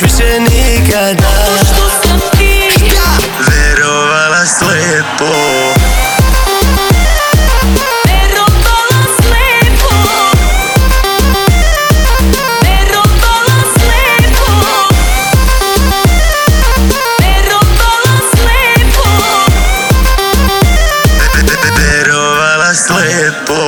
više nikada. Zato što sam ti. Šta? Verovala slepo. Verovala slepo. Verovala slepo. Verovala slepo. Verovala slepo.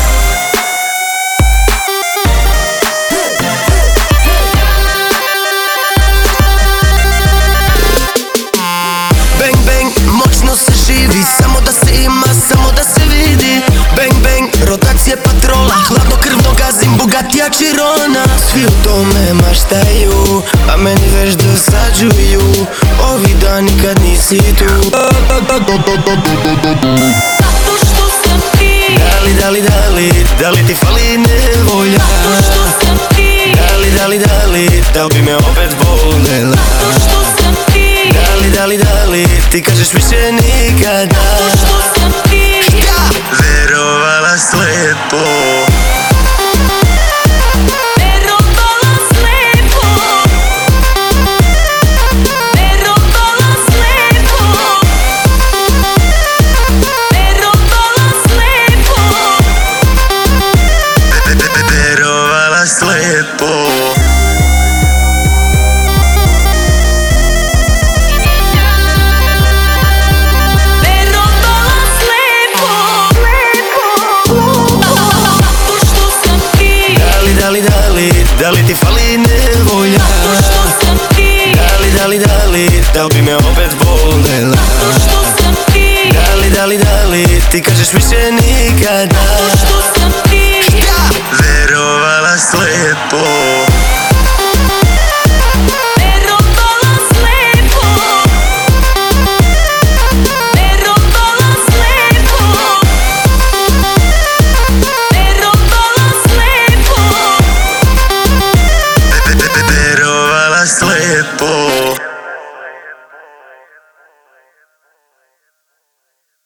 Bang bang, moćno se živi, samo da se ima, samo da se vidi. Bang bang, rotacije patrola, hladnokrvno gazim Bugatija Chirona. Svi u tome maštaju, a meni već dosađuju. Ovi dani kad nisi tu. Zato što sam ti. Da li ti fali nevolja? Zato što sam ti. Da li bi me opet volela? Zato što sam ti. Da li ti kažeš više nikada? Zato što sam ti. Šta? Verovala slepo. Verovala slepo. Verovala slepo. Verovala slepo. Verovala slepo. Verovala slepo. Zato što sam ti. Da li ti fali nevolja? Zato što sam ti. Da li bi me opet volela? Zato što sam ti. Da li ti kažeš više nikada?